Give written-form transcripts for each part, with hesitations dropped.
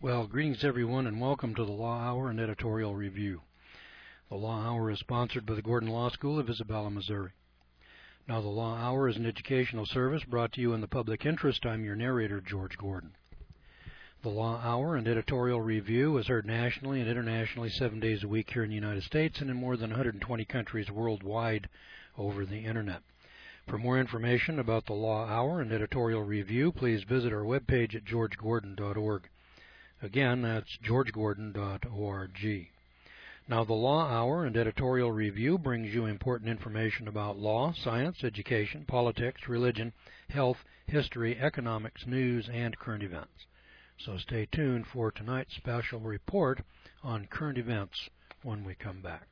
Well, greetings everyone and welcome to the Law Hour and Editorial Review. The Law Hour is sponsored by the Gordon Law School of Isabella, Missouri. Now, the Law Hour is an educational service brought to you in the public interest. I'm your narrator, George Gordon. The Law Hour and Editorial Review is heard nationally and internationally 7 days a week here in the United States and in more than 120 countries worldwide over the Internet. For more information about the Law Hour and Editorial Review, please visit our webpage at georgegordon.org. Again, that's georgegordon.org. Now, the Law Hour and Editorial Review brings you important information about law, science, education, politics, religion, health, history, economics, news, and current events. So stay tuned for tonight's special report on current events when we come back.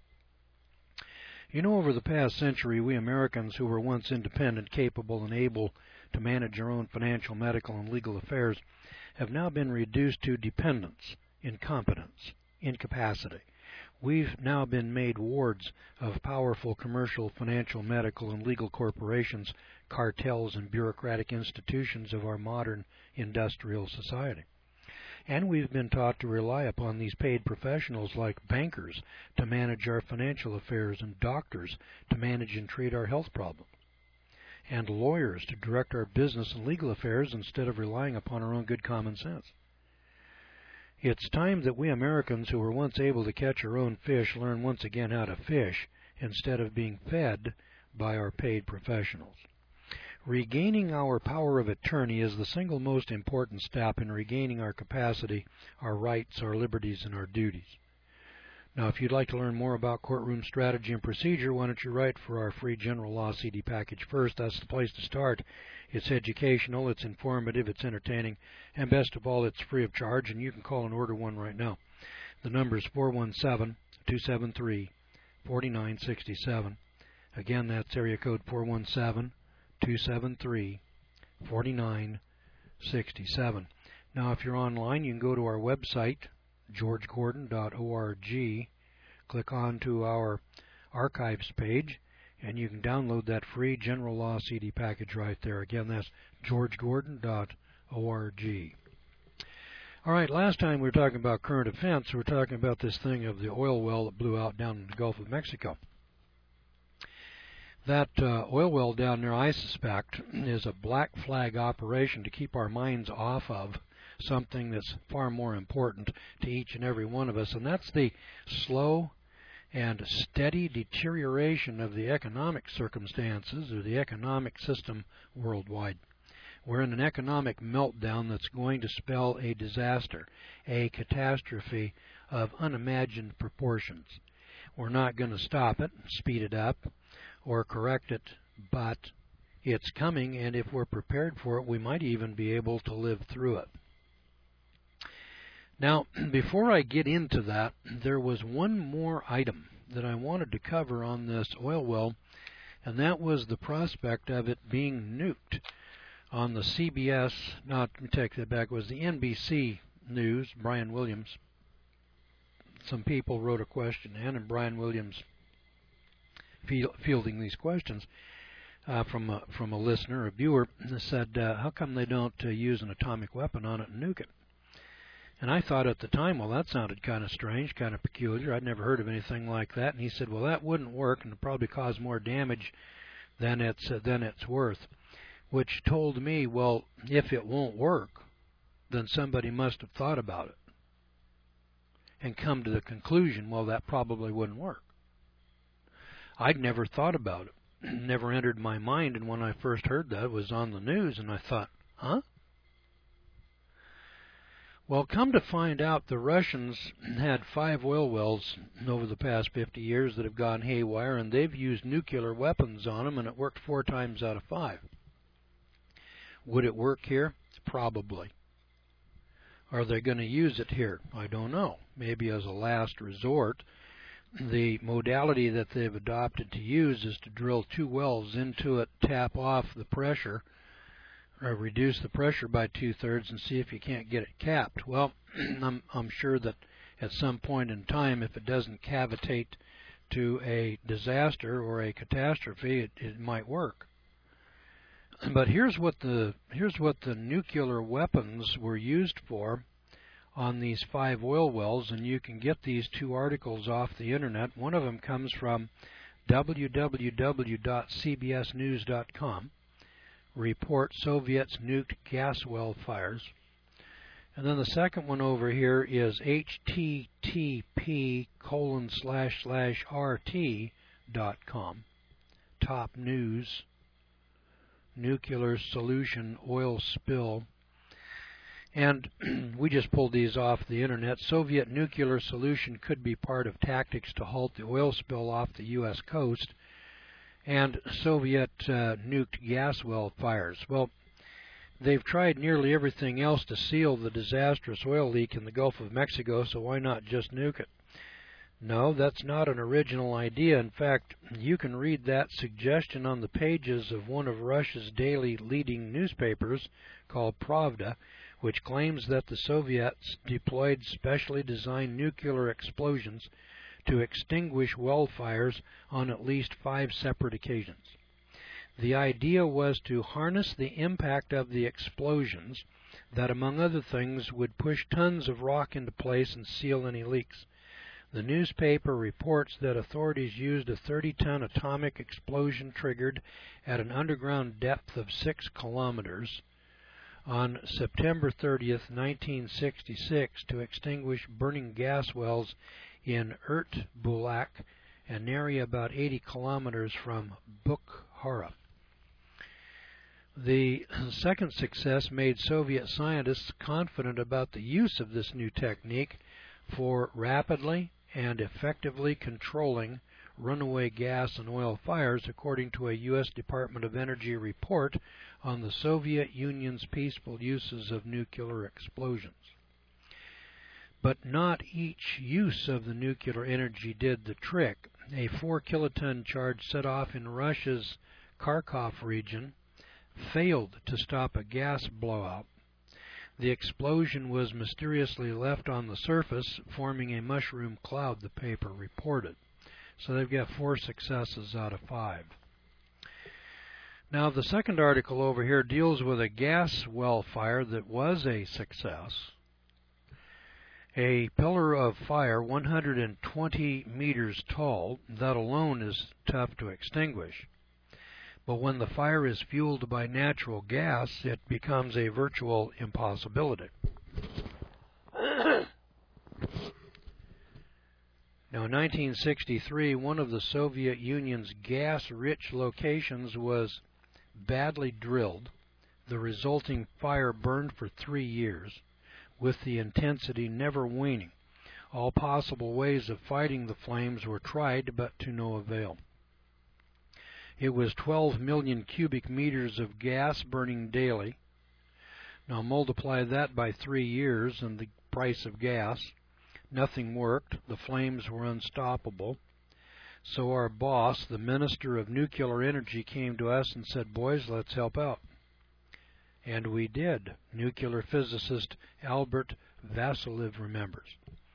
You know, over the past century, we Americans who were once independent, capable, and able to manage our own financial, medical, and legal affairs have now been reduced to dependence, incompetence, incapacity. We've now been made wards of powerful commercial, financial, medical, and legal corporations, cartels, and bureaucratic institutions of our modern industrial society. And we've been taught to rely upon these paid professionals like bankers to manage our financial affairs and doctors to manage and treat our health problems, and lawyers to direct our business and legal affairs instead of relying upon our own good common sense. It's time that we Americans who were once able to catch our own fish learn once again how to fish instead of being fed by our paid professionals. Regaining our power of attorney is the single most important step in regaining our capacity, our rights, our liberties, and our duties. Now, if you'd like to learn more about courtroom strategy and procedure, why don't you write for our free general law CD package first? That's the place to start. It's educational, it's informative, it's entertaining, and best of all, it's free of charge, and you can call and order one right now. The number is 417-273-4967. Again, that's area code 417-273-4967. Now, if you're online, you can go to our website, georgegordon.org, click on to our archives page, and you can download that free general law CD package right there. Again, that's georgegordon.org. All right, last time we were talking about current events. We were talking about this thing of the oil well that blew out down in the Gulf of Mexico. That oil well down there, I suspect, is a black flag operation to keep our minds off of something that's far more important to each and every one of us, and that's the slow and steady deterioration of the economic circumstances or the economic system worldwide. We're in an economic meltdown that's going to spell a disaster, a catastrophe of unimagined proportions. We're not going to stop it, speed it up, or correct it, but it's coming, and if we're prepared for it, we might even be able to live through it. Now, before I get into that, there was one more item that I wanted to cover on this oil well, and that was the prospect of it being nuked. On the CBS, let me take that back, it was the NBC News, Brian Williams. Some people wrote a question, and Brian Williams fielding these questions from a listener, a viewer, said, how come they don't use an atomic weapon on it and nuke it? And I thought at the time, well, that sounded kind of strange, kind of peculiar. I'd never heard of anything like that. And he said, well, that wouldn't work and it'd probably cause more damage than it's worth, which told me, well, if it won't work, then somebody must have thought about it and come to the conclusion, well, that probably wouldn't work. I'd never thought about it, never entered my mind, and when I first heard that, it was on the news, and I thought, huh? Well, come to find out, the Russians had 5 oil wells over the past 50 years that have gone haywire, and they've used nuclear weapons on them, and it worked 4 times out of 5. Would it work here? Probably. Are they going to use it here? I don't know. Maybe as a last resort. The modality that they've adopted to use is to drill 2 wells into it, tap off the pressure, or reduce the pressure by 2/3 and see if you can't get it capped. Well, I'm sure that at some point in time, if it doesn't cavitate to a disaster or a catastrophe, it might work. But here's what the nuclear weapons were used for on these 5 oil wells, and you can get these 2 articles off the internet. One of them comes from www.cbsnews.com, report Soviets nuked gas well fires. And then the second one over here is http://rt.com, top news, nuclear solution oil spill. And we just pulled these off the internet. Soviet nuclear solution could be part of tactics to halt the oil spill off the U.S. coast, and Soviet nuked gas well fires. Well, they've tried nearly everything else to seal the disastrous oil leak in the Gulf of Mexico, so why not just nuke it? No, that's not an original idea. In fact, you can read that suggestion on the pages of one of Russia's daily leading newspapers called Pravda, which claims that the Soviets deployed specially designed nuclear explosions to extinguish well fires on at least 5 separate occasions. The idea was to harness the impact of the explosions that, among other things, would push tons of rock into place and seal any leaks. The newspaper reports that authorities used a 30-ton atomic explosion triggered at an underground depth of 6 kilometers on September 30th, 1966, to extinguish burning gas wells in Urt-Bulak, an area about 80 kilometers from Bukhara. The second success made Soviet scientists confident about the use of this new technique for rapidly and effectively controlling runaway gas and oil fires, according to a U.S. Department of Energy report on the Soviet Union's peaceful uses of nuclear explosions. But not each use of the nuclear energy did the trick. A 4-kiloton charge set off in Russia's Kharkov region failed to stop a gas blowout. The explosion was mysteriously left on the surface, forming a mushroom cloud, the paper reported. So they've got 4 successes out of 5. Now the second article over here deals with a gas well fire that was a success. A pillar of fire 120 meters tall, that alone is tough to extinguish. But when the fire is fueled by natural gas, it becomes a virtual impossibility. Now, in 1963, one of the Soviet Union's gas-rich locations was badly drilled. The resulting fire burned for 3 years, with the intensity never waning. All possible ways of fighting the flames were tried, but to no avail. It was 12 million cubic meters of gas burning daily. Now multiply that by 3 years and the price of gas. Nothing worked. The flames were unstoppable. So our boss, the Minister of Nuclear Energy, came to us and said, "Boys, let's help out." And we did. Nuclear physicist Albert Vasilev remembers.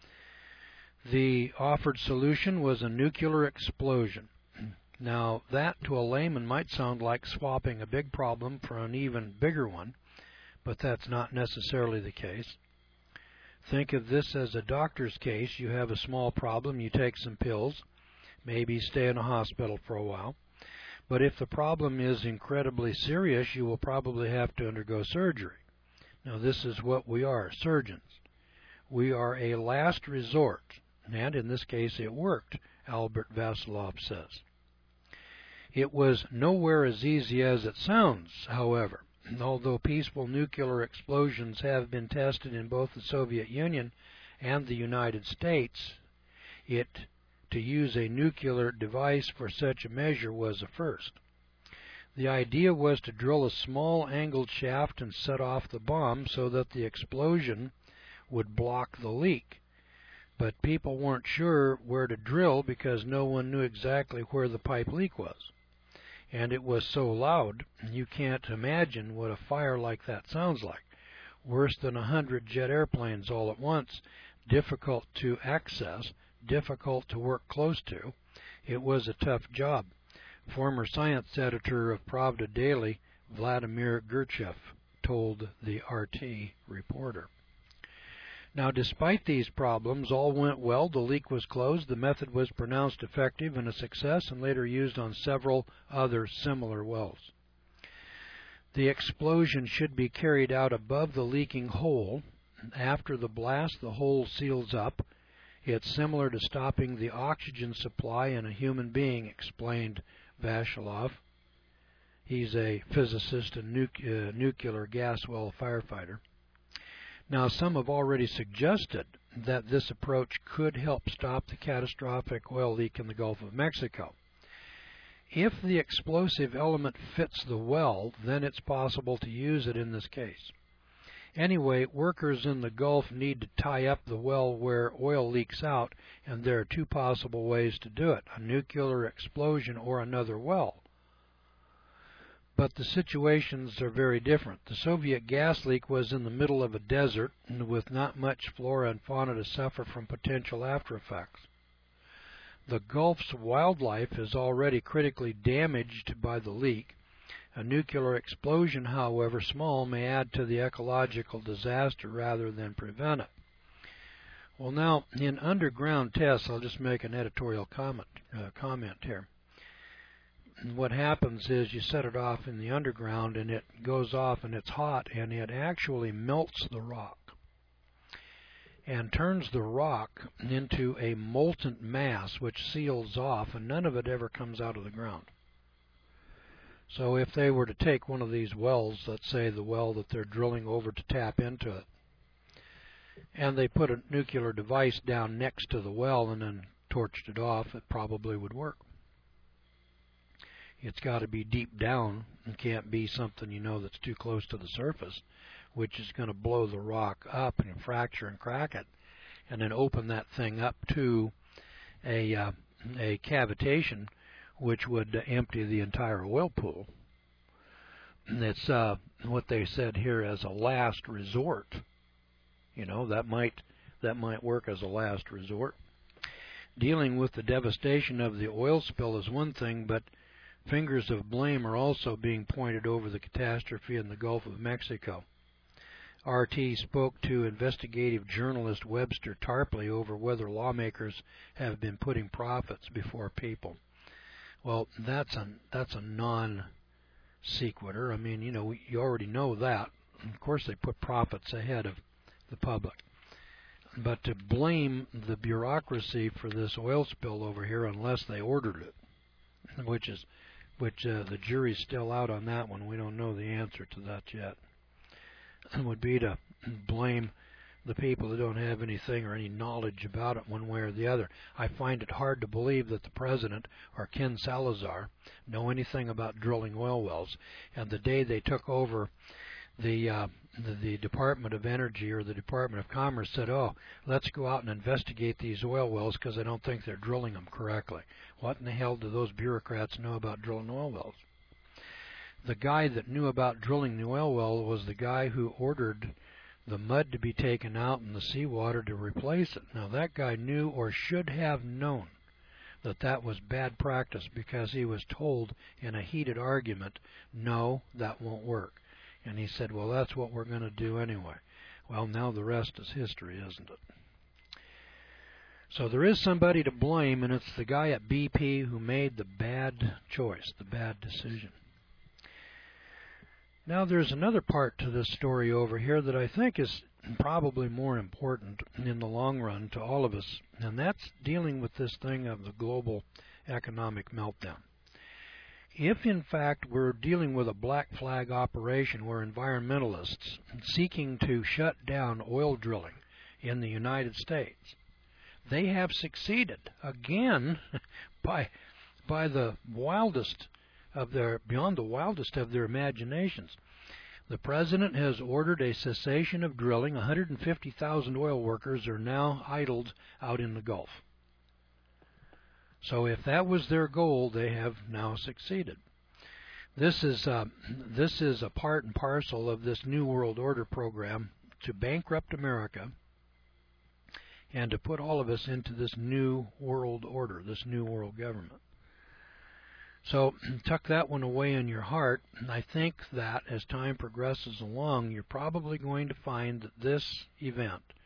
The offered solution was a nuclear explosion. Now, that to a layman might sound like swapping a big problem for an even bigger one, but that's not necessarily the case. Think of this as a doctor's case. You have a small problem, you take some pills, maybe stay in a hospital for a while. But if the problem is incredibly serious, you will probably have to undergo surgery. Now, this is what we are, surgeons. We are a last resort, and in this case it worked, Albert Vasilev says. It was nowhere as easy as it sounds, however. Although peaceful nuclear explosions have been tested in both the Soviet Union and the United States, to use a nuclear device for such a measure was a first. The idea was to drill a small angled shaft and set off the bomb so that the explosion would block the leak. But people weren't sure where to drill because no one knew exactly where the pipe leak was. And it was so loud, you can't imagine what a fire like that sounds like. Worse than 100 jet airplanes all at once, difficult to access, difficult to work close to. It was a tough job. Former science editor of Pravda Daily, Vladimir Gurchev, told the RT reporter. Now, despite these problems, all went well. The leak was closed. The method was pronounced effective and a success and later used on several other similar wells. The explosion should be carried out above the leaking hole. After the blast, the hole seals up. It's similar to stopping the oxygen supply in a human being, explained Vasilov. He's a physicist and nuclear gas well firefighter. Now, some have already suggested that this approach could help stop the catastrophic oil leak in the Gulf of Mexico. If the explosive element fits the well, then it's possible to use it in this case. Anyway, workers in the Gulf need to tie up the well where oil leaks out, and there are two possible ways to do it: a nuclear explosion or another well. But the situations are very different. The Soviet gas leak was in the middle of a desert with not much flora and fauna to suffer from potential after effects. The Gulf's wildlife is already critically damaged by the leak. A nuclear explosion, however small, may add to the ecological disaster rather than prevent it. Well, now, in underground tests, I'll just make an editorial comment here. What happens is you set it off in the underground and it goes off and it's hot and it actually melts the rock and turns the rock into a molten mass which seals off, and none of it ever comes out of the ground. So if they were to take one of these wells, let's say the well that they're drilling over to tap into it, and they put a nuclear device down next to the well and then torched it off, it probably would work. It's got to be deep down. It can't be something, that's too close to the surface, which is going to blow the rock up and fracture and crack it, and then open that thing up to a cavitation, which would empty the entire oil pool. And it's what they said here as a last resort. That might work as a last resort. Dealing with the devastation of the oil spill is one thing, but fingers of blame are also being pointed over the catastrophe in the Gulf of Mexico. RT spoke to investigative journalist Webster Tarpley over whether lawmakers have been putting profits before people. Well, that's a non-sequitur. I mean, you already know that. Of course, they put profits ahead of the public. But to blame the bureaucracy for this oil spill over here, unless they ordered it, which the jury's still out on that one. We don't know the answer to that yet. Would be to blame the people that don't have anything or any knowledge about it one way or the other. I find it hard to believe that the president or Ken Salazar know anything about drilling oil wells, and the day they took over the Department of Energy or the Department of Commerce said, oh, let's go out and investigate these oil wells because I don't think they're drilling them correctly. What in the hell do those bureaucrats know about drilling oil wells? The guy that knew about drilling the oil well was the guy who ordered the mud to be taken out and the seawater to replace it. Now, that guy knew or should have known that that was bad practice because he was told in a heated argument, no, that won't work. And he said, well, that's what we're going to do anyway. Well, now the rest is history, isn't it? So there is somebody to blame, and it's the guy at BP who made the bad choice, the bad decision. Now there's another part to this story over here that I think is probably more important in the long run to all of us, and that's dealing with this thing of the global economic meltdown. If, in fact, we're dealing with a black flag operation where environmentalists seeking to shut down oil drilling in the United States, they have succeeded again by the wildest of beyond the wildest of their imaginations. The president has ordered a cessation of drilling. 150,000 oil workers are now idled out in the Gulf. So if that was their goal, they have now succeeded. This is a part and parcel of this New World Order program to bankrupt America and to put all of us into this New World Order, this New World Government. So tuck that one away in your heart. And I think that as time progresses along, you're probably going to find that this event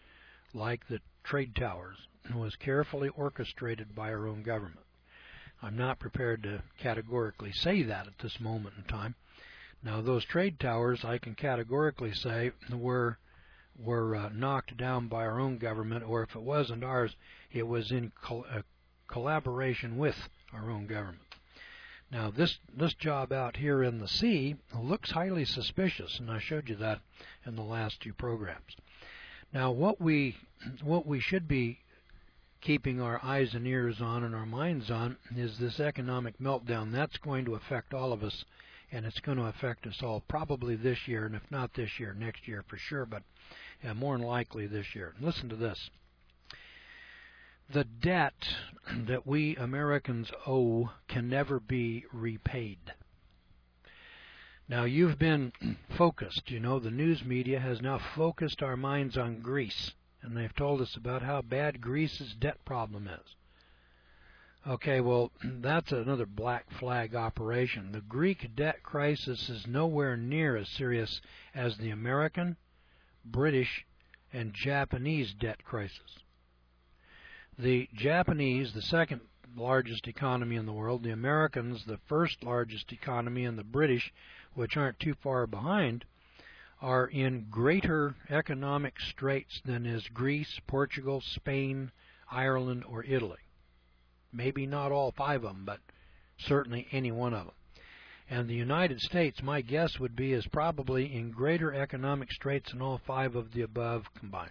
like the trade towers, was carefully orchestrated by our own government. I'm not prepared to categorically say that at this moment in time. Now, those trade towers, I can categorically say, were knocked down by our own government, or if it wasn't ours, it was in collaboration with our own government. Now, this job out here in the sea looks highly suspicious, and I showed you that in the last two programs. Now, what we should be keeping our eyes and ears on and our minds on is this economic meltdown. That's going to affect all of us, and it's going to affect us all probably this year, and if not this year, next year for sure, but more than likely this year. Listen to this. The debt that we Americans owe can never be repaid. Now, you've been focused. The news media has now focused our minds on Greece, and they've told us about how bad Greece's debt problem is. Okay, well, that's another black flag operation. The Greek debt crisis is nowhere near as serious as the American, British, and Japanese debt crisis. The Japanese, the second largest economy in the world, the Americans, the first largest economy, and the British, which aren't too far behind, are in greater economic straits than is Greece, Portugal, Spain, Ireland, or Italy. Maybe not all five of them, but certainly any one of them. And the United States, my guess would be, is probably in greater economic straits than all five of the above combined.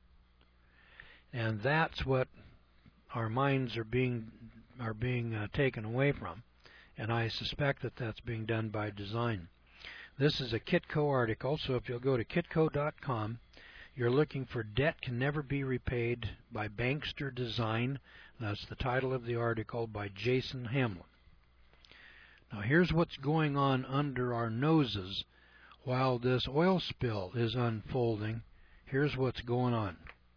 And that's what our minds are being taken away from, and I suspect that that's being done by design. This is a Kitco article, so if you'll go to kitco.com, you're looking for Debt Can Never Be Repaid by Bankster Design. That's the title of the article by Jason Hamlin. Now here's what's going on under our noses while this oil spill is unfolding. Here's what's going on.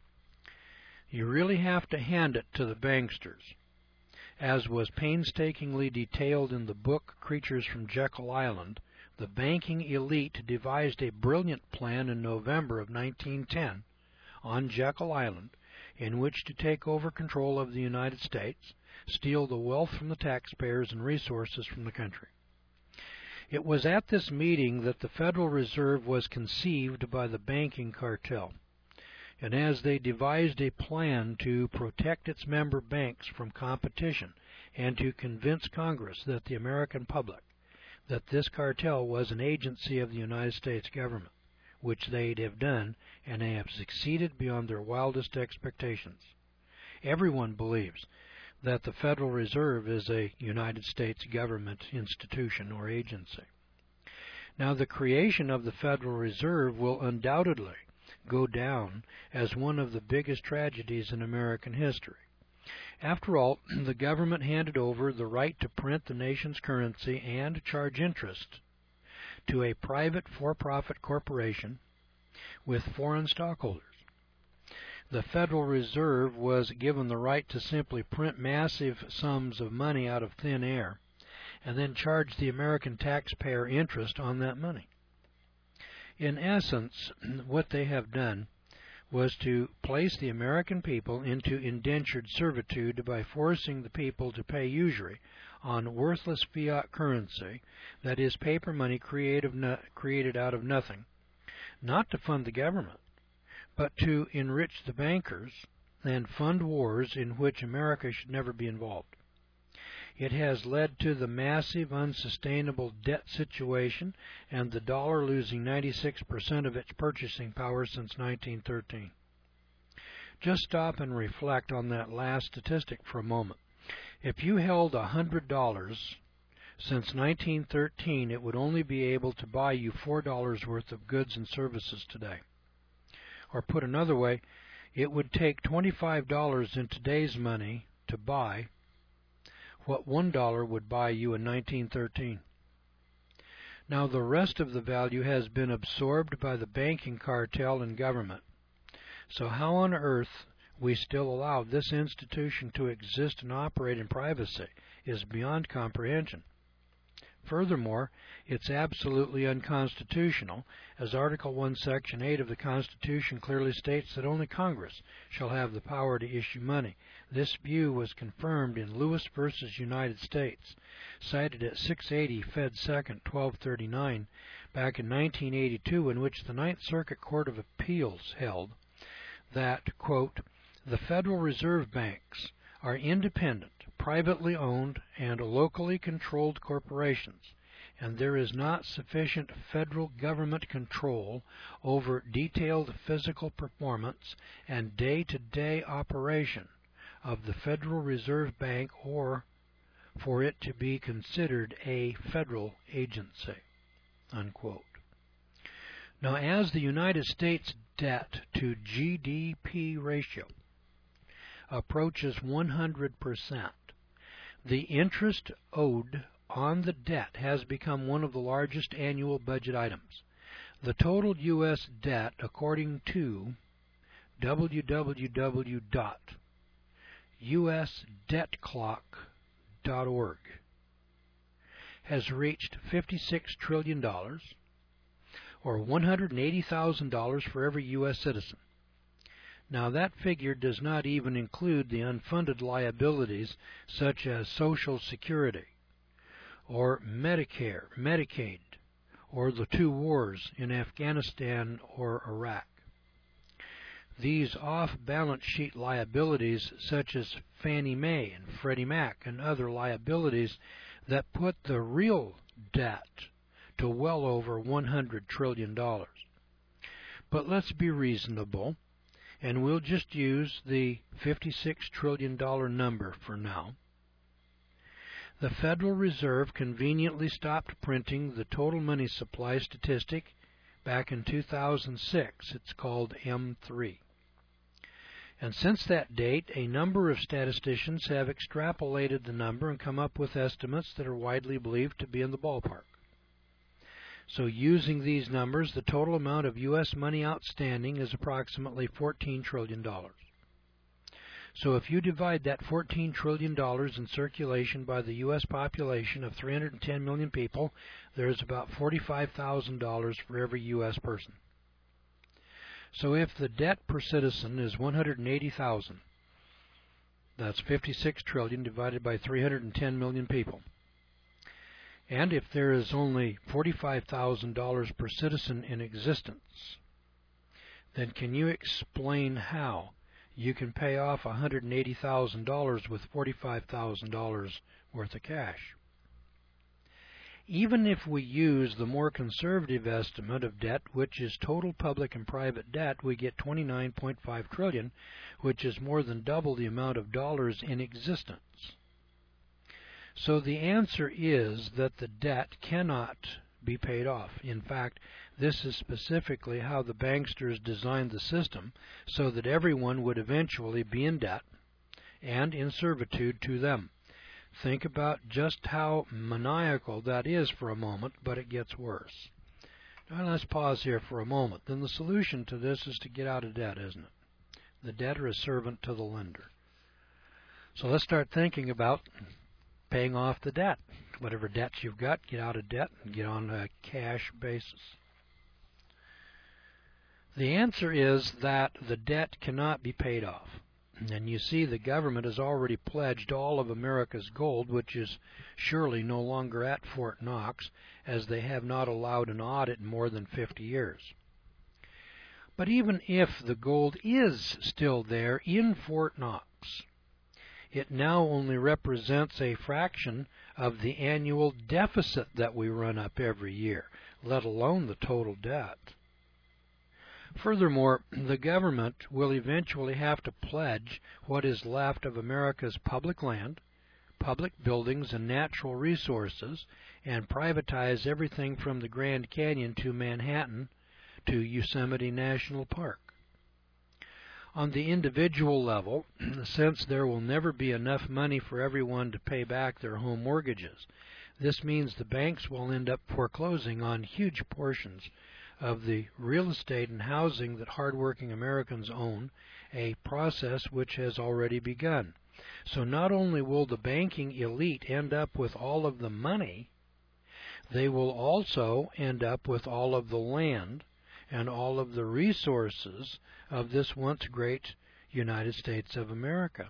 You really have to hand it to the banksters. As was painstakingly detailed in the book Creatures from Jekyll Island, the banking elite devised a brilliant plan in November of 1910 on Jekyll Island in which to take over control of the United States, steal the wealth from the taxpayers and resources from the country. It was at this meeting that the Federal Reserve was conceived by the banking cartel, and as they devised a plan to protect its member banks from competition and to convince Congress that the American public that this cartel was an agency of the United States government, which they'd have done, and they have succeeded beyond their wildest expectations. Everyone believes that the Federal Reserve is a United States government institution or agency. Now, the creation of the Federal Reserve will undoubtedly go down as one of the biggest tragedies in American history. After all, the government handed over the right to print the nation's currency and charge interest to a private for-profit corporation with foreign stockholders. The Federal Reserve was given the right to simply print massive sums of money out of thin air and then charge the American taxpayer interest on that money. In essence, what they have done was to place the American people into indentured servitude by forcing the people to pay usury on worthless fiat currency, that is, paper money created out of nothing, not to fund the government, but to enrich the bankers and fund wars in which America should never be involved. It has led to the massive, unsustainable debt situation and the dollar losing 96% of its purchasing power since 1913. Just stop and reflect on that last statistic for a moment. If you held $100 since 1913, it would only be able to buy you $4 worth of goods and services today. Or put another way, it would take $25 in today's money to buy what $1 would buy you in 1913. Now, the rest of the value has been absorbed by the banking cartel and government. So how on earth we still allow this institution to exist and operate in privacy is beyond comprehension. Furthermore, it's absolutely unconstitutional, as Article 1, Section 8 of the Constitution clearly states that only Congress shall have the power to issue money. This view was confirmed in Lewis v. United States, cited at 680 Fed 2nd, 1239, back in 1982, in which the Ninth Circuit Court of Appeals held that, quote, the Federal Reserve Banks are independent, privately owned, and locally controlled corporations, and there is not sufficient federal government control over detailed physical performance and day-to-day operation of the Federal Reserve Bank or for it to be considered a federal agency, unquote. Now, as the United States debt to GDP ratio approaches 100%, the interest owed on the debt has become one of the largest annual budget items. The total U.S. debt, according to www.usdebtclock.org, has reached $56 trillion, or $180,000 for every U.S. citizen. Now, that figure does not even include the unfunded liabilities such as Social Security, or Medicare, Medicaid, or the two wars in Afghanistan or Iraq. These off-balance sheet liabilities such as Fannie Mae and Freddie Mac and other liabilities that put the real debt to well over $100 trillion. But let's be reasonable, and we'll just use the $56 trillion number for now. The Federal Reserve conveniently stopped printing the total money supply statistic back in 2006. It's called M3. And since that date, a number of statisticians have extrapolated the number and come up with estimates that are widely believed to be in the ballpark. So using these numbers, the total amount of U.S. money outstanding is approximately $14 trillion. So if you divide that $14 trillion in circulation by the U.S. population of 310 million people, there's about $45,000 for every U.S. person. So if the debt per citizen is $180,000, that's $56 trillion divided by 310 million people. And if there is only $45,000 per citizen in existence, then can you explain how you can pay off $180,000 with $45,000 worth of cash? Even if we use the more conservative estimate of debt, which is total public and private debt, we get $29.5 trillion, which is more than double the amount of dollars in existence. So the answer is that the debt cannot be paid off. In fact, this is specifically how the banksters designed the system, so that everyone would eventually be in debt and in servitude to them. Think about just how maniacal that is for a moment, but it gets worse. Now let's pause here for a moment. Then the solution to this is to get out of debt, isn't it? The debtor is servant to the lender. So let's start thinking about paying off the debt. Whatever debts you've got, get out of debt and get on a cash basis. The answer is that the debt cannot be paid off. And you see the government has already pledged all of America's gold, which is surely no longer at Fort Knox, as they have not allowed an audit in more than 50 years. But even if the gold is still there in Fort Knox, it now only represents a fraction of the annual deficit that we run up every year, let alone the total debt. Furthermore, the government will eventually have to pledge what is left of America's public land, public buildings, and natural resources, and privatize everything from the Grand Canyon to Manhattan to Yosemite National Park. On the individual level, since there will never be enough money for everyone to pay back their home mortgages, this means the banks will end up foreclosing on huge portions of the real estate and housing that hardworking Americans own, a process which has already begun. So not only will the banking elite end up with all of the money, they will also end up with all of the land and all of the resources of this once great United States of America.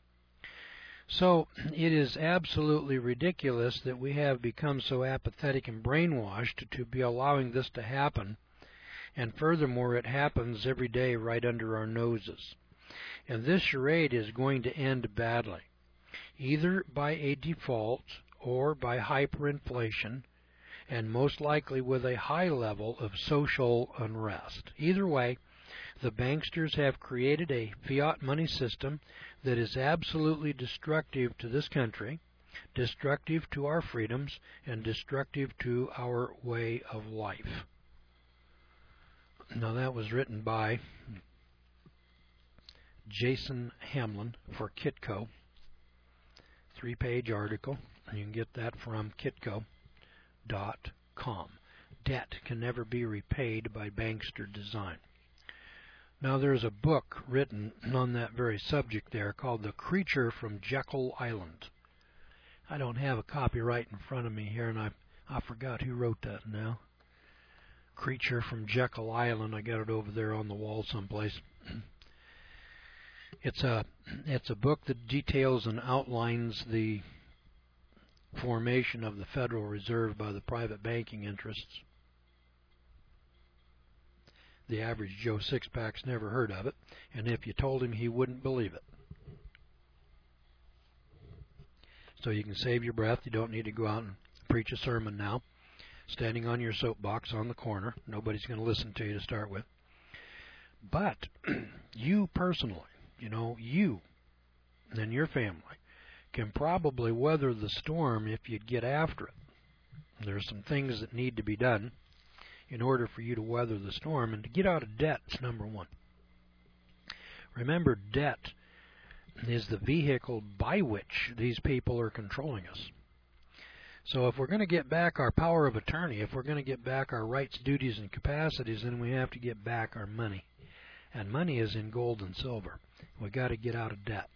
So it is absolutely ridiculous that we have become so apathetic and brainwashed to be allowing this to happen. And furthermore, it happens every day right under our noses. And this charade is going to end badly, either by a default or by hyperinflation, and most likely with a high level of social unrest. Either way, the banksters have created a fiat money system that is absolutely destructive to this country, destructive to our freedoms, and destructive to our way of life. Now, that was written by Jason Hamlin for Kitco. 3-page article. You can get that from kitco.com. Debt can never be repaid by bankster design. Now, there's a book written on that very subject there called The Creature from Jekyll Island. I don't have a copy right in front of me here, and I forgot who wrote that now. Creature from Jekyll Island. I got it over there on the wall someplace. It's a book that details and outlines the formation of the Federal Reserve by the private banking interests. The average Joe Sixpack's never heard of it, and if you told him, he wouldn't believe it. So you can save your breath. You don't need to go out and preach a sermon now, standing on your soapbox on the corner. Nobody's going to listen to you to start with. But you personally, you and your family can probably weather the storm if you get after it. There are some things that need to be done in order for you to weather the storm, and to get out of debt is number one. Remember, debt is the vehicle by which these people are controlling us. So if we're going to get back our power of attorney, if we're going to get back our rights, duties, and capacities, then we have to get back our money. And money is in gold and silver. We've got to get out of debt.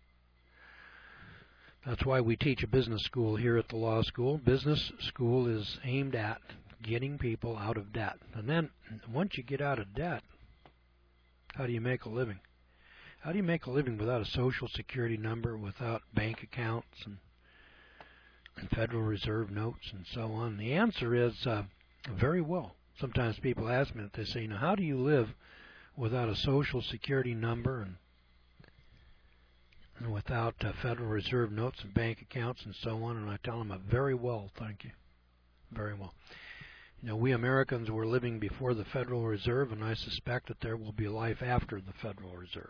That's why we teach a business school here at the law school. Business school is aimed at getting people out of debt. And then once you get out of debt, how do you make a living? How do you make a living without a Social Security number, without bank accounts and Federal Reserve notes and so on? The answer is very well. Sometimes people ask me that. They say, how do you live without a Social Security number and without Federal Reserve notes and bank accounts and so on? And I tell them, very well, thank you. Very well. We Americans were living before the Federal Reserve, and I suspect that there will be life after the Federal Reserve.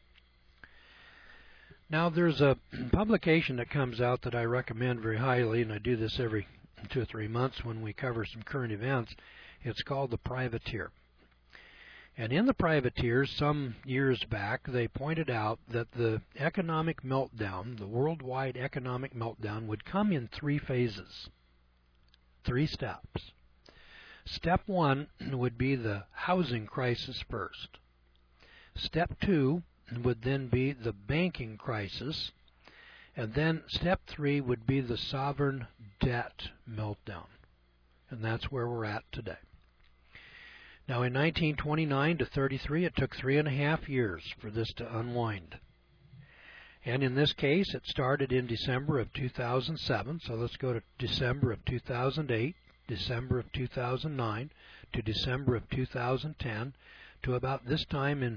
Now, there's a publication that comes out that I recommend very highly, and I do this every 2 or 3 months when we cover some current events. It's called The Privateer. And in The Privateer, some years back, they pointed out that the economic meltdown, the worldwide economic meltdown, would come in 3 phases, 3 steps. Step 1 would be the housing crisis first. Step 2 would then be the banking crisis. And then step 3 would be the sovereign debt meltdown. And that's where we're at today. Now, in 1929 to 33, it took 3.5 years for this to unwind. And in this case, it started in December of 2007. So let's go to December of 2008. December of 2009 to December of 2010 to about this time in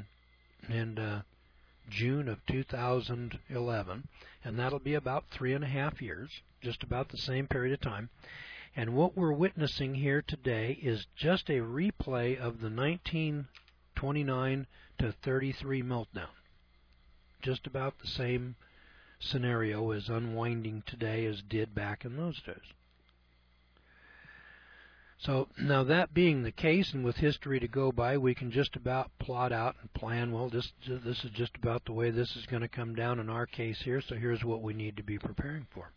June of 2011, and that'll be about 3.5 years, just about the same period of time. And what we're witnessing here today is just a replay of the 1929 to 33 meltdown. Just about the same scenario is unwinding today as did back in those days. So now, that being the case, and with history to go by, we can just about plot out and plan, well, this is just about the way this is going to come down in our case here, so here's what we need to be preparing for.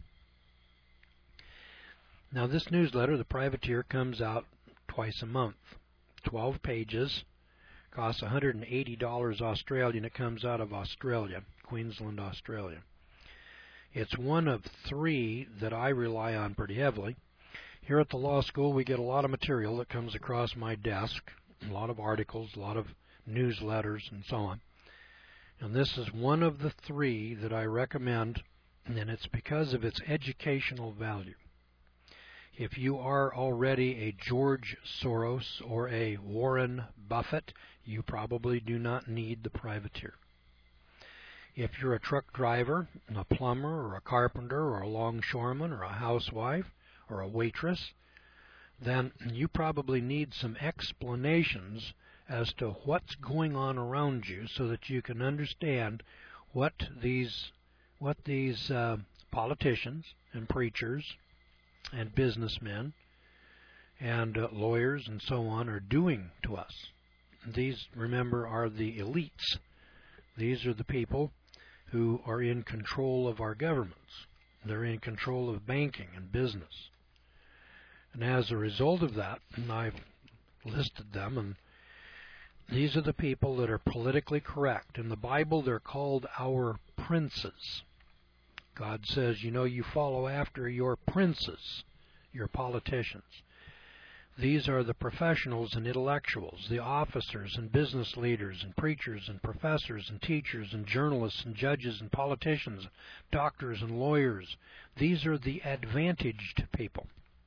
Now, this newsletter, The Privateer, comes out twice a month. 12 pages, costs $180 Australian. It comes out of Australia, Queensland, Australia. It's one of 3 that I rely on pretty heavily. Here at the law school, we get a lot of material that comes across my desk, a lot of articles, a lot of newsletters, and so on. And this is one of the three that I recommend, and it's because of its educational value. If you are already a George Soros or a Warren Buffett, you probably do not need the privateer. If you're a truck driver, a plumber, or a carpenter, or a longshoreman, or a housewife, or a waitress, then you probably need some explanations as to what's going on around you so that you can understand what these politicians and preachers and businessmen and lawyers and so on are doing to us. These, remember, are the elites. These are the people who are in control of our governments. They're in control of banking and business. And as a result of that, and I've listed them, and these are the people that are politically correct. In the Bible, they're called our princes. God says, you follow after your princes, your politicians. These are the professionals and intellectuals, the officers and business leaders and preachers and professors and teachers and journalists and judges and politicians, doctors and lawyers. These are the advantaged people.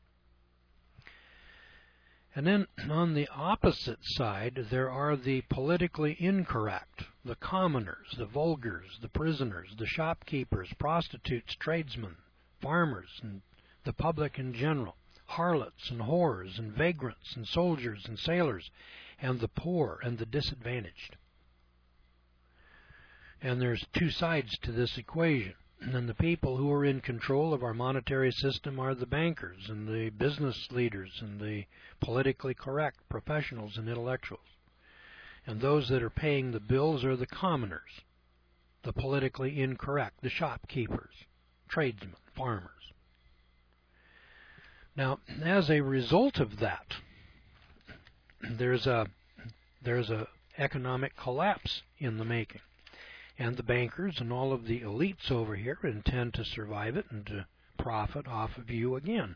And then on the opposite side, there are the politically incorrect, the commoners, the vulgars, the prisoners, the shopkeepers, prostitutes, tradesmen, farmers, and the public in general, harlots and whores and vagrants and soldiers and sailors, and the poor and the disadvantaged. And there's two sides to this equation. And the people who are in control of our monetary system are the bankers and the business leaders and the politically correct professionals and intellectuals. And those that are paying the bills are the commoners, the politically incorrect, the shopkeepers, tradesmen, farmers. Now, as a result of that, there's a economic collapse in the making. And the bankers and all of the elites over here intend to survive it and to profit off of you again.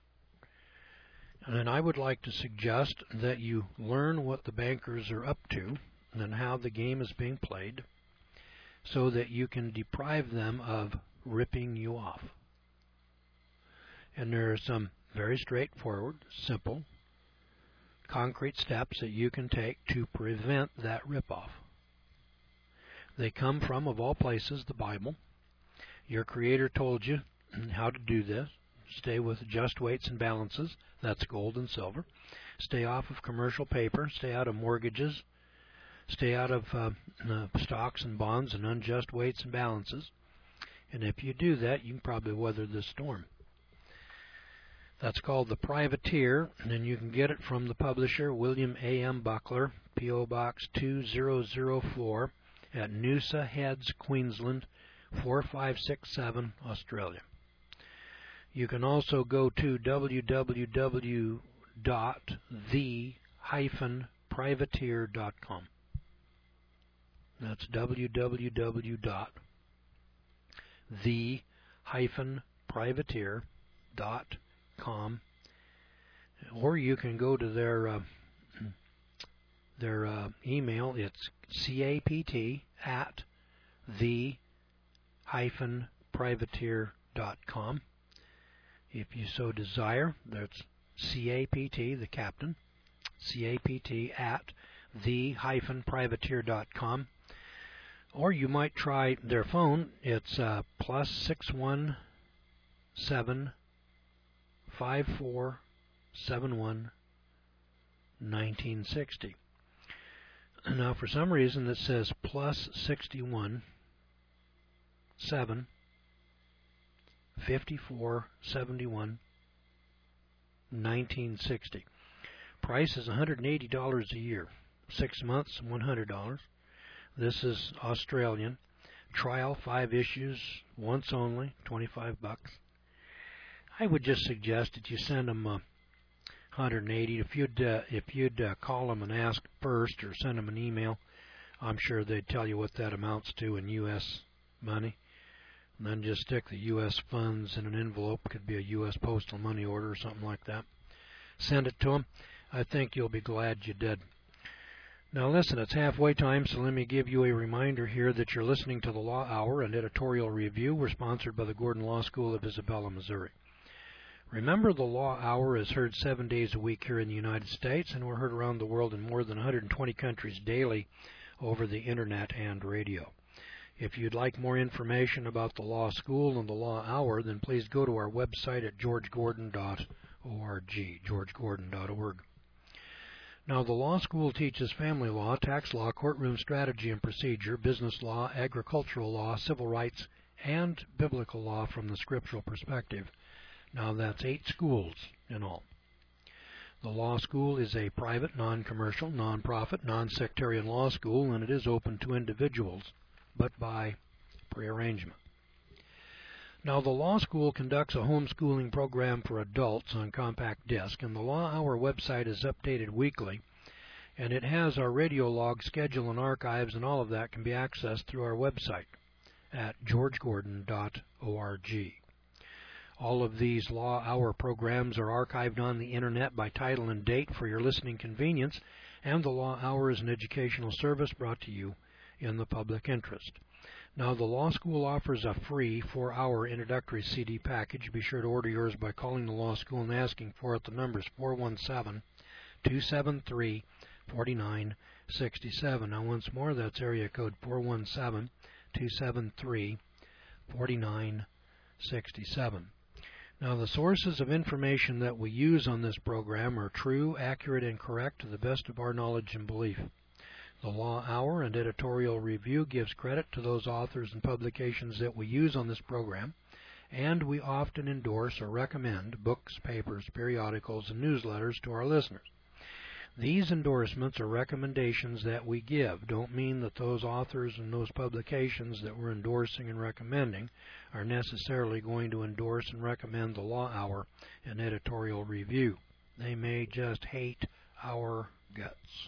And I would like to suggest that you learn what the bankers are up to and how the game is being played so that you can deprive them of ripping you off. And there are some very straightforward, simple, concrete steps that you can take to prevent that rip-off. They come from, of all places, the Bible. Your Creator told you how to do this. Stay with just weights and balances. That's gold and silver. Stay off of commercial paper. Stay out of mortgages. Stay out of stocks and bonds and unjust weights and balances. And if you do that, you can probably weather this storm. That's called The Privateer, and you can get it from the publisher, William A.M. Buckler, P.O. Box 2004, at Noosa Heads, Queensland, 4567, Australia. You can also go to www.the-privateer.com. That's www.the-privateer.com. Or you can go to their email. It's capt@the-privateer.com. If you so desire, that's CAPT, the captain, CAPT@the-privateer.com. Or you might try their phone. It's +617 5471 1960. Now, for some reason, it says +61 7 5471 1960. Price is $180 a year. 6 months, $100. This is Australian. Trial, 5 issues, once only, $25. I would just suggest that you send them $180. If you'd call them and ask first, or send them an email, I'm sure they'd tell you what that amounts to in U.S. money. and then just stick the U.S. funds in an envelope. Could be a U.S. postal money order or something like that. Send it to them. I think you'll be glad you did. Now listen, it's halfway time, so let me give you a reminder here that you're listening to the Law Hour and Editorial Review. We're sponsored by the Gordon Law School of Isabella, Missouri. Remember, the Law Hour is heard 7 days a week here in the United States, and we're heard around the world in more than 120 countries daily over the Internet and radio. If you'd like more information about the Law School and the Law Hour, then please go to our website at georgegordon.org, georgegordon.org. Now, the law school teaches family law, tax law, courtroom strategy and procedure, business law, agricultural law, civil rights, and biblical law from the scriptural perspective. Now, that's 8 schools in all. The law school is a private, non-commercial, non-profit, non-sectarian law school, and it is open to individuals, but by prearrangement. Now, the law school conducts a homeschooling program for adults on compact disc, and the Law Hour website is updated weekly, and it has our radio log, schedule, and archives, and all of that can be accessed through our website at georgegordon.org. All of these Law Hour programs are archived on the Internet by title and date for your listening convenience, and the Law Hour is an educational service brought to you in the public interest. Now, the law school offers a free 4-hour introductory CD package. Be sure to order yours by calling the law school and asking for it. The number is 417-273-4967. Now, once more, that's area code 417-273-4967. Now, the sources of information that we use on this program are true, accurate, and correct to the best of our knowledge and belief. The Law Hour and Editorial Review gives credit to those authors and publications that we use on this program, and we often endorse or recommend books, papers, periodicals, and newsletters to our listeners. These endorsements or recommendations that we give don't mean that those authors and those publications that we're endorsing and recommending are necessarily going to endorse and recommend the Law Hour and Editorial Review. They may just hate our guts.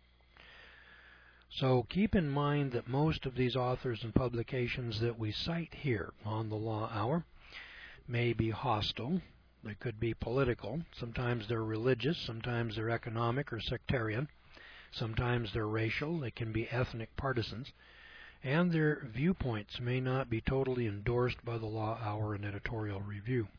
So keep in mind that most of these authors and publications that we cite here on the Law Hour may be hostile. They could be political. Sometimes they're religious. Sometimes they're economic or sectarian. Sometimes they're racial. They can be ethnic partisans. And their viewpoints may not be totally endorsed by the Law Hour and Editorial Review.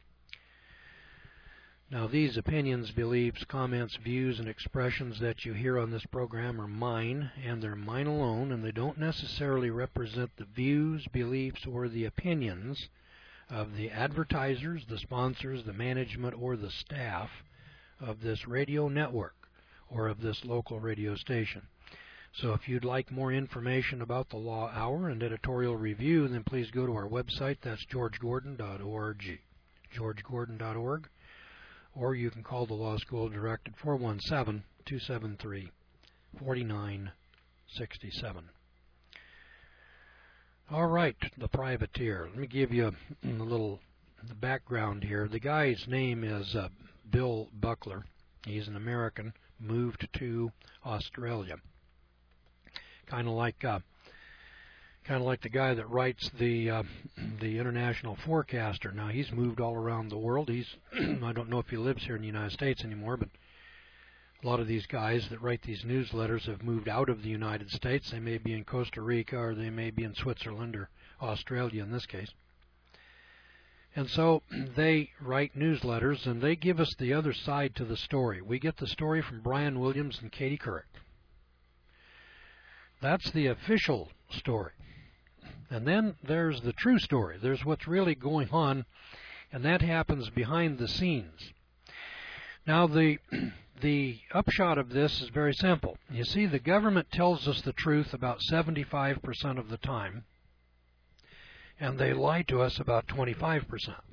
Now, these opinions, beliefs, comments, views, and expressions that you hear on this program are mine, and they're mine alone, and they don't necessarily represent the views, beliefs, or the opinions of the advertisers, the sponsors, the management, or the staff of this radio network or of this local radio station. So if you'd like more information about the Law Hour and Editorial Review, then please go to our website. That's georgegordon.org, georgegordon.org. Or you can call the law school direct at 417-273-4967. All right, the privateer. Let me give you the background here. The guy's name is Bill Buckler. He's an American, moved to Australia. Kind of like the guy that writes the International Forecaster. Now, he's moved all around the world. I don't know if he lives here in the United States anymore, but a lot of these guys that write these newsletters have moved out of the United States. They may be in Costa Rica, or they may be in Switzerland, or Australia in this case. And so they write newsletters, and they give us the other side to the story. We get the story from Brian Williams and Katie Couric. That's the official story. And then there's the true story. There's what's really going on, and that happens behind the scenes. Now, the upshot of this is very simple. You see, the government tells us the truth about 75% of the time, and they lie to us about 25%.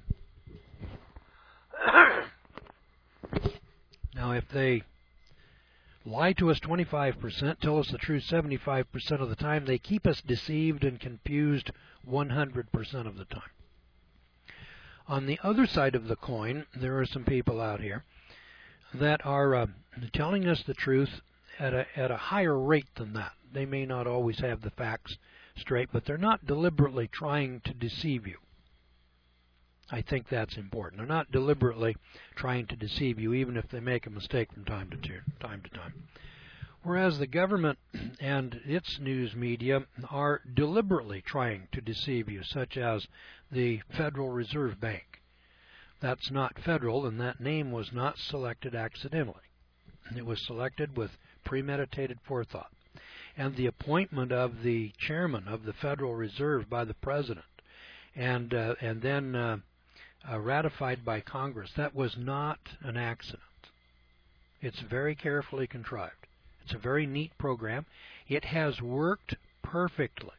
Now, if they lie to us 25%, tell us the truth 75% of the time, they keep us deceived and confused 100% of the time. On the other side of the coin, there are some people out here that are telling us the truth at a higher rate than that. They may not always have the facts straight, but they're not deliberately trying to deceive you. I think that's important. They're not deliberately trying to deceive you, even if they make a mistake from time to time. Whereas the government and its news media are deliberately trying to deceive you, such as the Federal Reserve Bank. That's not federal, and that name was not selected accidentally. It was selected with premeditated forethought. And the appointment of the chairman of the Federal Reserve by the president and then ratified by Congress, that was not an accident. It's very carefully contrived. It's a very neat program. It has worked perfectly.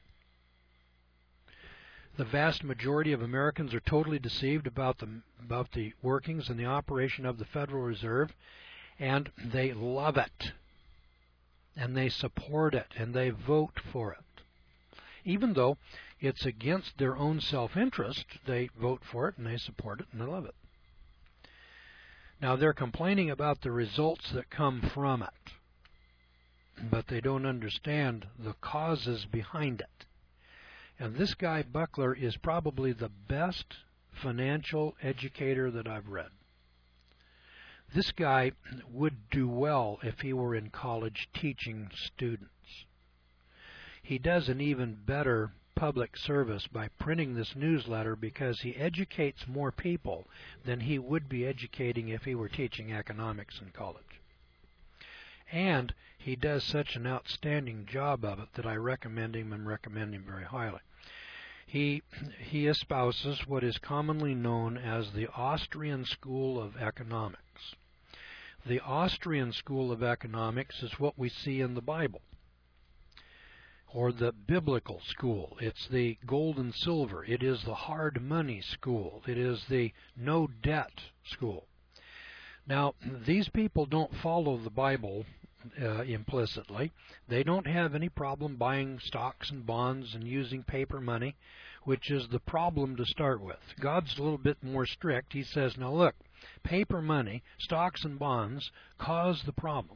The vast majority of Americans are totally deceived about the workings and the operation of the Federal Reserve, and they love it, and they support it, and they vote for it. Even though it's against their own self-interest, they vote for it, and they support it, and they love it. Now, they're complaining about the results that come from it, but they don't understand the causes behind it. And this guy, Buckler, is probably the best financial educator that I've read. This guy would do well if he were in college teaching students. He does an even better public service by printing this newsletter because he educates more people than he would be educating if he were teaching economics in college. And he does such an outstanding job of it that I recommend him and recommend him very highly. He espouses what is commonly known as the Austrian School of Economics. The Austrian School of Economics is what we see in the Bible, or the biblical school. It's the gold and silver. It is the hard money school. It is the no debt school. Now, these people don't follow the Bible implicitly. They don't have any problem buying stocks and bonds and using paper money, which is the problem to start with. God's a little bit more strict. He says, now look, paper money, stocks and bonds cause the problem.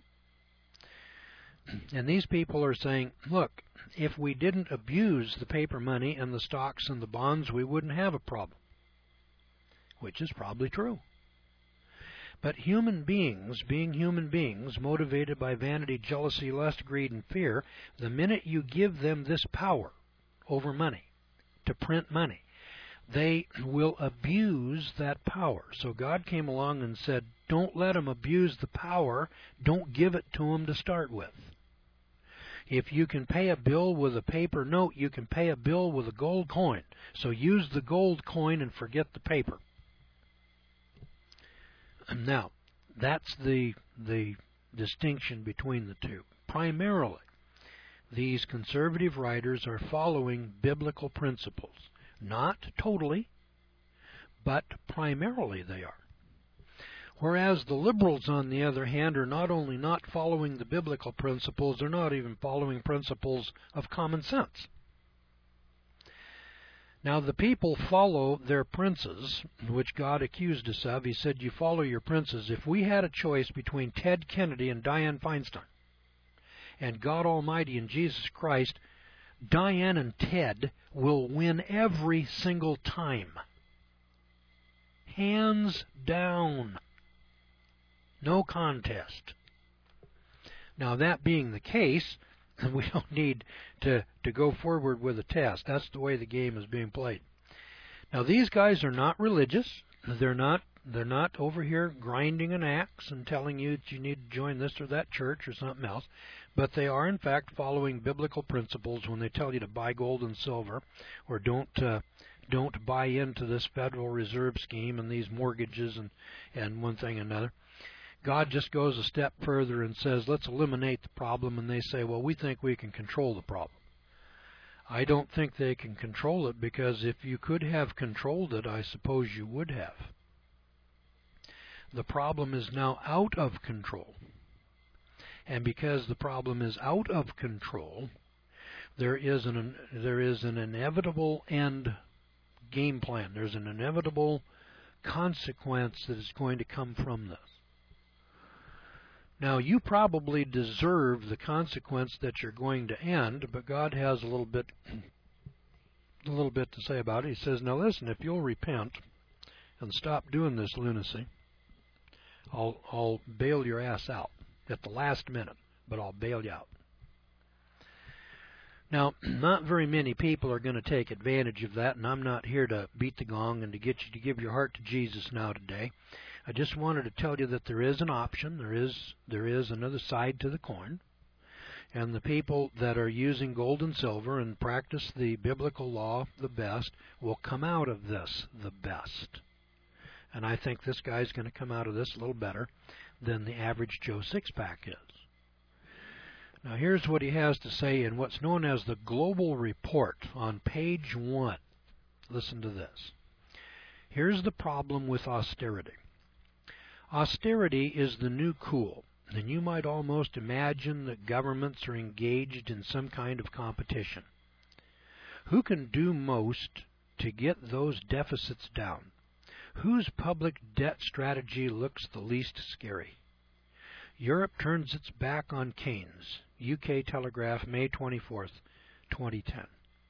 And these people are saying, look, if we didn't abuse the paper money and the stocks and the bonds, we wouldn't have a problem, which is probably true. But human beings, being human beings, motivated by vanity, jealousy, lust, greed, and fear, the minute you give them this power over money, to print money, they will abuse that power. So God came along and said, don't let them abuse the power. Don't give it to them to start with. If you can pay a bill with a paper note, you can pay a bill with a gold coin. So use the gold coin and forget the paper. Now, that's the distinction between the two. Primarily, these conservative writers are following biblical principles. Not totally, but primarily they are. Whereas the liberals, on the other hand, are not only not following the biblical principles, they're not even following principles of common sense. Now, the people follow their princes, which God accused us of. He said, you follow your princes. If we had a choice between Ted Kennedy and Dianne Feinstein and God Almighty and Jesus Christ, Dianne and Ted will win every single time. Hands down. No contest. Now, that being the case, we don't need to go forward with a test. That's the way the game is being played. Now, these guys are not religious. They're not over here grinding an axe and telling you that you need to join this or that church or something else. But they are, in fact, following biblical principles when they tell you to buy gold and silver, or don't buy into this Federal Reserve scheme and these mortgages and one thing and another. God just goes a step further and says, let's eliminate the problem, and they say, well, we think we can control the problem. I don't think they can control it, because if you could have controlled it, I suppose you would have. The problem is now out of control. And because the problem is out of control, there is an inevitable end game plan. There's an inevitable consequence that is going to come from this. Now, you probably deserve the consequence that you're going to end, but God has a little bit to say about it. He says, now listen, if you'll repent and stop doing this lunacy, I'll bail your ass out at the last minute, but I'll bail you out. Now, not very many people are going to take advantage of that, and I'm not here to beat the gong and to get you to give your heart to Jesus now today. I just wanted to tell you that there is an option. There is another side to the coin. And the people that are using gold and silver and practice the biblical law the best will come out of this the best. And I think this guy's going to come out of this a little better than the average Joe Sixpack is. Now here's what he has to say in what's known as the Global Report on page 1. Listen to this. Here's the problem with austerity. Austerity is the new cool, and you might almost imagine that governments are engaged in some kind of competition. Who can do most to get those deficits down? Whose public debt strategy looks the least scary? Europe turns its back on Keynes. UK Telegraph, May 24th, 2010.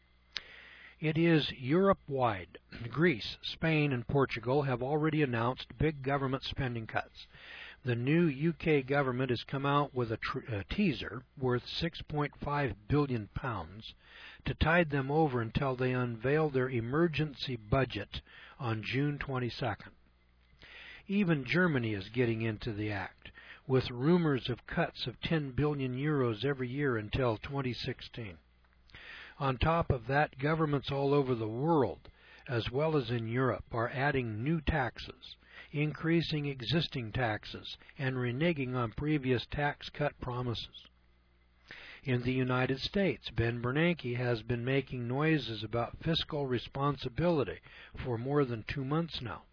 It is Europe-wide. Greece, Spain, and Portugal have already announced big government spending cuts. The new UK government has come out with a teaser worth £6.5 billion to tide them over until they unveil their emergency budget on June 22nd. Even Germany is getting into the act, with rumors of cuts of 10 billion euros every year until 2016. On top of that, governments all over the world, as well as in Europe, are adding new taxes, increasing existing taxes, and reneging on previous tax cut promises. In the United States, Ben Bernanke has been making noises about fiscal responsibility for more than 2 months now.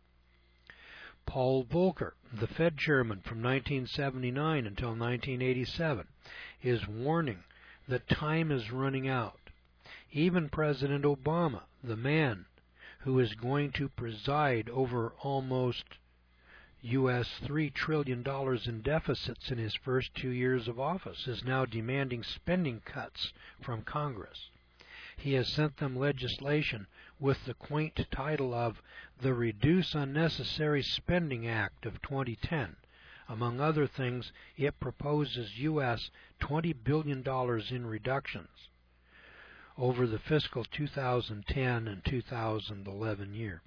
Paul Volcker, the Fed chairman from 1979 until 1987, is warning that time is running out. Even President Obama, the man who is going to preside over almost U.S. $3 trillion in deficits in his first 2 years of office, is now demanding spending cuts from Congress. He has sent them legislation with the quaint title of the Reduce Unnecessary Spending Act of 2010. Among other things, it proposes U.S. $20 billion in reductions over the fiscal 2010 and 2011 year.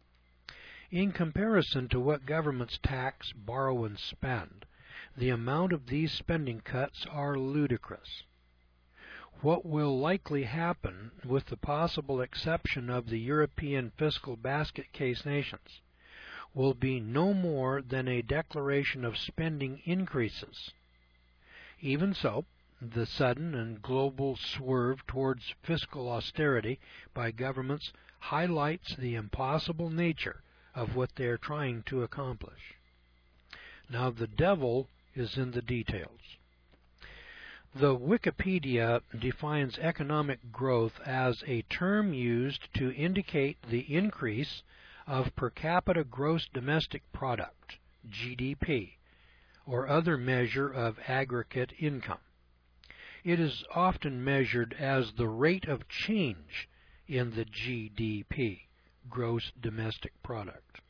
In comparison to what governments tax, borrow, and spend, the amount of these spending cuts are ludicrous. What will likely happen, with the possible exception of the European fiscal basket case nations, will be no more than a declaration of spending increases. Even so, the sudden and global swerve towards fiscal austerity by governments highlights the impossible nature of what they are trying to accomplish. Now, the devil is in the details. The Wikipedia defines economic growth as a term used to indicate the increase of per capita gross domestic product, GDP, or other measure of aggregate income. It is often measured as the rate of change in the GDP, gross domestic product.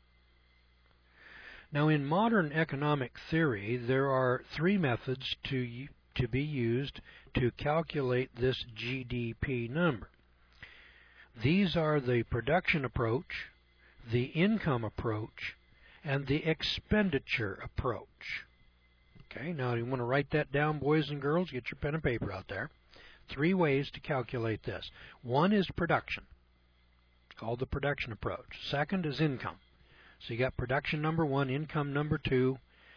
Now, in modern economic theory, there are 3 methods to be used to calculate this GDP number. These are the production approach, the income approach, and the expenditure approach. Okay, now you want to write that down, boys and girls. Get your pen and paper out there. 3 ways to calculate this. 1 is production, called the production approach. 2nd is income. So you got production number 1, income number 2,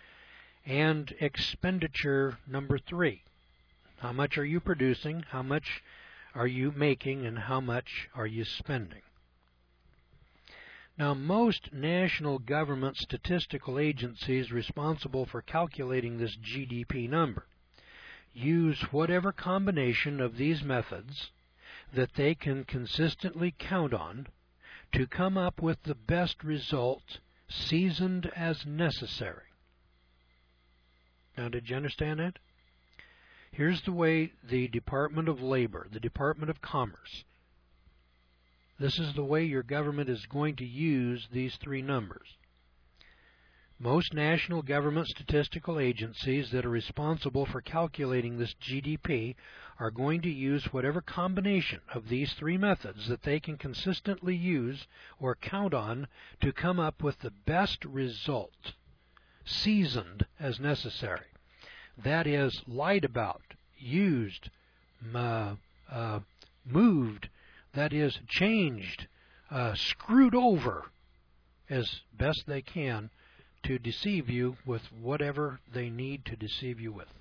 and expenditure number 3. How much are you producing, how much are you making, and how much are you spending? Now, most national government statistical agencies responsible for calculating this GDP number use whatever combination of these methods that they can consistently count on to come up with the best result, seasoned as necessary. Now, did you understand that? Here's the way the Department of Labor, the Department of Commerce, this is the way your government is going to use these three numbers. Most national government statistical agencies that are responsible for calculating this GDP are going to use whatever combination of these three methods that they can consistently use or count on to come up with the best result, seasoned as necessary. That is, lied about, used, moved, that is, changed, screwed over as best they can to deceive you with whatever they need to deceive you with.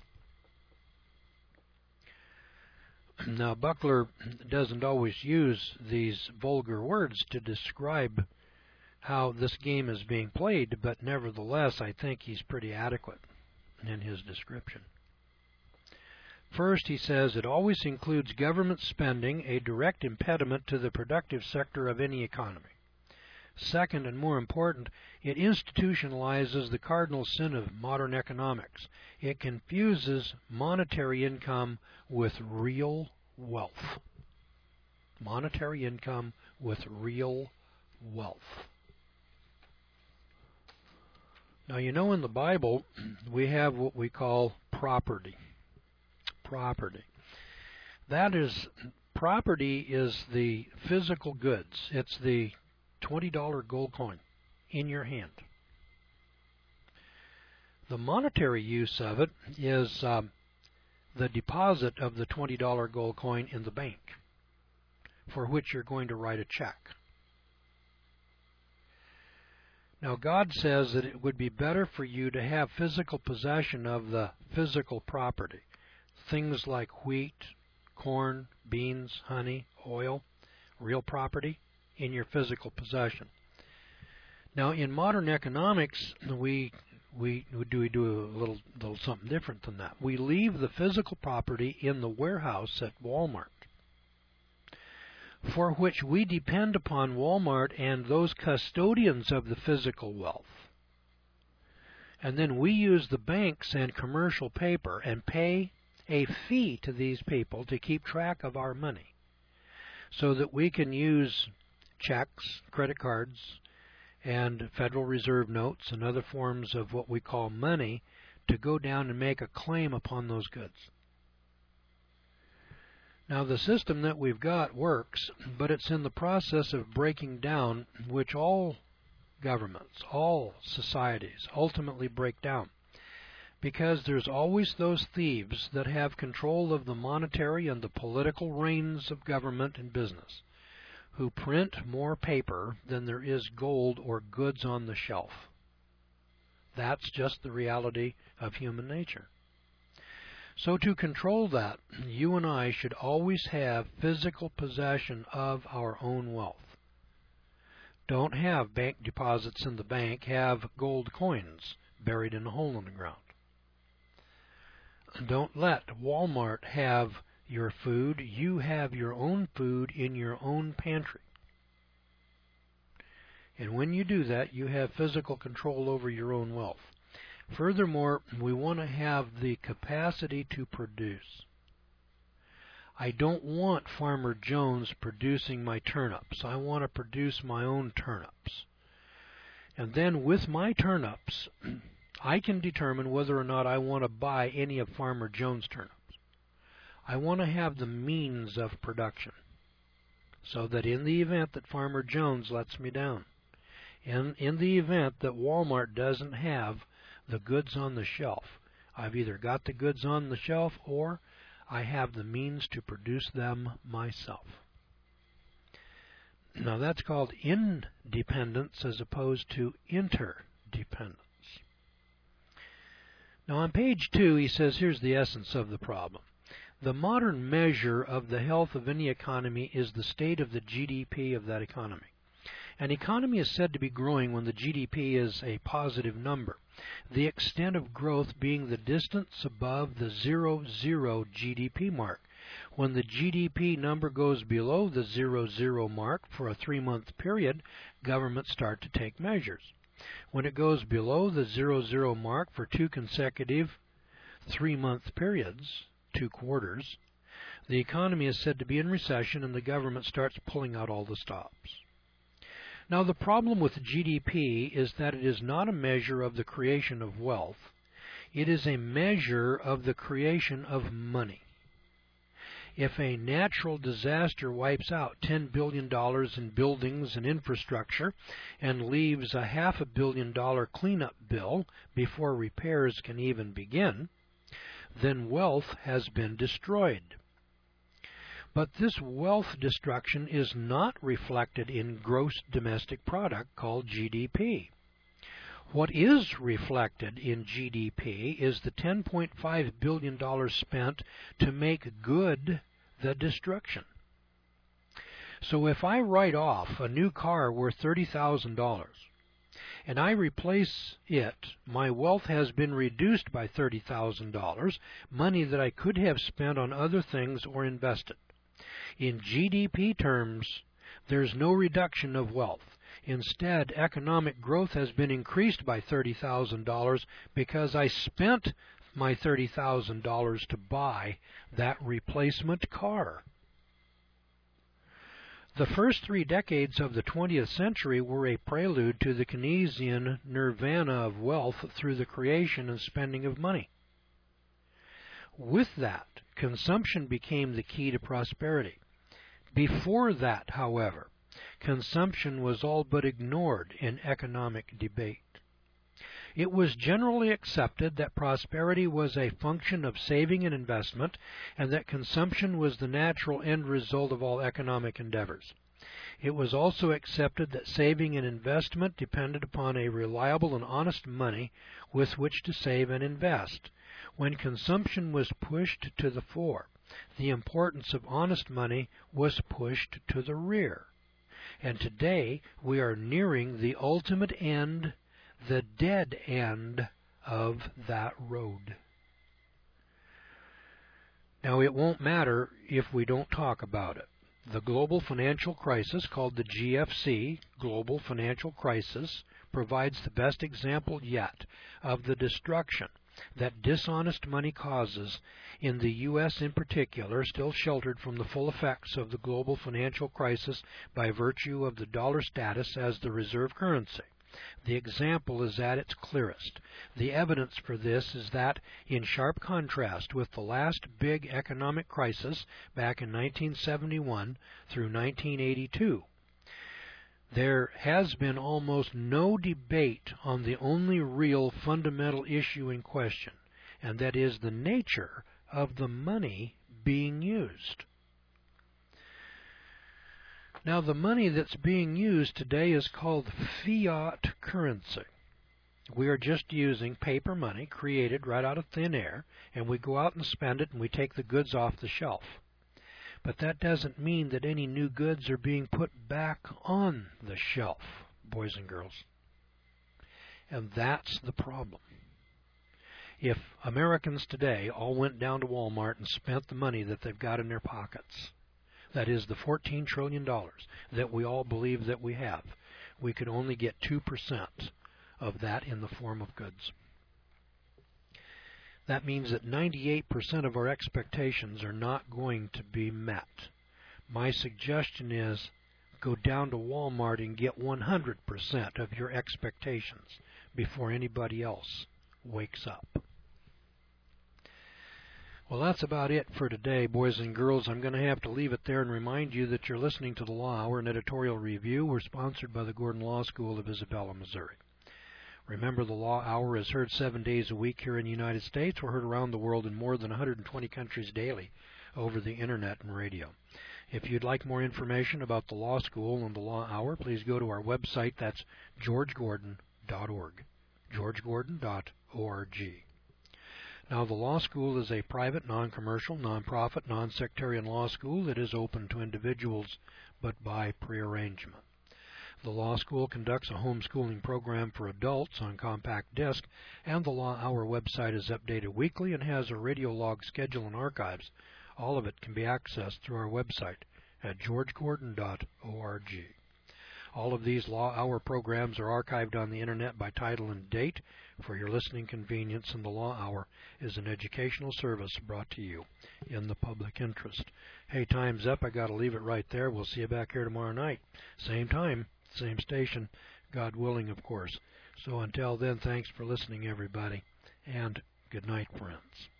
Now, Buckler doesn't always use these vulgar words to describe how this game is being played, but nevertheless, I think he's pretty adequate in his description. First, he says it always includes government spending, a direct impediment to the productive sector of any economy. Second, and more important, it institutionalizes the cardinal sin of modern economics. It confuses monetary income with real wealth. Monetary income with real wealth. Now, you know, in the Bible, we have what we call property. Property. That is, property is the physical goods. It's the $20 gold coin in your hand. The monetary use of it is the deposit of the $20 gold coin in the bank, for which you're going to write a check. Now, God says that it would be better for you to have physical possession of the physical property, things like wheat, corn, beans, honey, oil, real property, in your physical possession. Now, in modern economics, we do a little something different than that. We leave the physical property in the warehouse at Walmart, for which we depend upon Walmart and those custodians of the physical wealth. And then we use the banks and commercial paper and pay a fee to these people to keep track of our money, so that we can use checks, credit cards, and Federal Reserve notes and other forms of what we call money to go down and make a claim upon those goods. Now, the system that we've got works, but it's in the process of breaking down, which all governments, all societies ultimately break down, because there's always those thieves that have control of the monetary and the political reins of government and business, who print more paper than there is gold or goods on the shelf. That's just the reality of human nature. So to control that, you and I should always have physical possession of our own wealth. Don't have bank deposits in the bank, have gold coins buried in a hole in the ground. Don't let Walmart have your food. You have your own food in your own pantry. And when you do that, you have physical control over your own wealth. Furthermore, we want to have the capacity to produce. I don't want Farmer Jones producing my turnips. I want to produce my own turnips. And then with my turnips, I can determine whether or not I want to buy any of Farmer Jones' turnips. I want to have the means of production, so that in the event that Farmer Jones lets me down, in the event that Walmart doesn't have the goods on the shelf, I've either got the goods on the shelf or I have the means to produce them myself. Now, that's called independence as opposed to interdependence. Now, on page 2, he says, here's the essence of the problem. The modern measure of the health of any economy is the state of the GDP of that economy. An economy is said to be growing when the GDP is a positive number, the extent of growth being the distance above the 0, 0 GDP mark. When the GDP number goes below the 0, 0 mark for a 3-month period, governments start to take measures. When it goes below the 0, 0 mark for 2 consecutive 3-month periods, 2 quarters, the economy is said to be in recession and the government starts pulling out all the stops. Now, the problem with GDP is that it is not a measure of the creation of wealth. It is a measure of the creation of money. If a natural disaster wipes out $10 billion in buildings and infrastructure and leaves a $500 million cleanup bill before repairs can even begin, then wealth has been destroyed. But this wealth destruction is not reflected in gross domestic product called GDP. What is reflected in GDP is the $10.5 billion spent to make good the destruction. So if I write off a new car worth $30,000 and I replace it, my wealth has been reduced by $30,000, money that I could have spent on other things or invested. In GDP terms, there's no reduction of wealth. Instead, economic growth has been increased by $30,000 because I spent my $30,000 to buy that replacement car. The first 3 decades of the 20th century were a prelude to the Keynesian nirvana of wealth through the creation and spending of money. With that, consumption became the key to prosperity. Before that, however, consumption was all but ignored in economic debate. It was generally accepted that prosperity was a function of saving and investment, and that consumption was the natural end result of all economic endeavors. It was also accepted that saving and investment depended upon a reliable and honest money with which to save and invest. When consumption was pushed to the fore, the importance of honest money was pushed to the rear. And today we are nearing the ultimate end, the dead end of that road. Now, it won't matter if we don't talk about it. The global financial crisis, called the GFC, Global Financial Crisis, provides the best example yet of the destruction that dishonest money causes in the U.S. in particular, still sheltered from the full effects of the global financial crisis by virtue of the dollar status as the reserve currency. The example is at its clearest. The evidence for this is that, in sharp contrast with the last big economic crisis back in 1971 through 1982, there has been almost no debate on the only real fundamental issue in question, and that is the nature of the money being used. Now, the money that's being used today is called fiat currency. We are just using paper money created right out of thin air, and we go out and spend it, and we take the goods off the shelf. But that doesn't mean that any new goods are being put back on the shelf, boys and girls. And that's the problem. If Americans today all went down to Walmart and spent the money that they've got in their pockets, that is the $14 trillion that we all believe that we have, we could only get 2% of that in the form of goods. That means that 98% of our expectations are not going to be met. My suggestion is go down to Walmart and get 100% of your expectations before anybody else wakes up. Well, that's about it for today, boys and girls. I'm going to have to leave it there and remind you that you're listening to the Law Hour, an editorial review. We're sponsored by the Gordon Law School of Isabella, Missouri. Remember, the Law Hour is heard 7 days a week here in the United States. We're heard around the world in more than 120 countries daily over the Internet and radio. If you'd like more information about the Law School and the Law Hour, please go to our website. That's georgegordon.org. georgegordon.org. Now, the Law School is a private, non-commercial, non-profit, non-sectarian law school that is open to individuals, but by prearrangement. The Law School conducts a homeschooling program for adults on compact disc, and the Law Hour website is updated weekly and has a radio log schedule and archives. All of it can be accessed through our website at georgegordon.org. All of these Law Hour programs are archived on the Internet by title and date for your listening convenience, and the Law Hour is an educational service brought to you in the public interest. Hey, time's up. I got to leave it right there. We'll see you back here tomorrow night. Same time, same station, God willing, of course. So until then, thanks for listening, everybody, and good night, friends.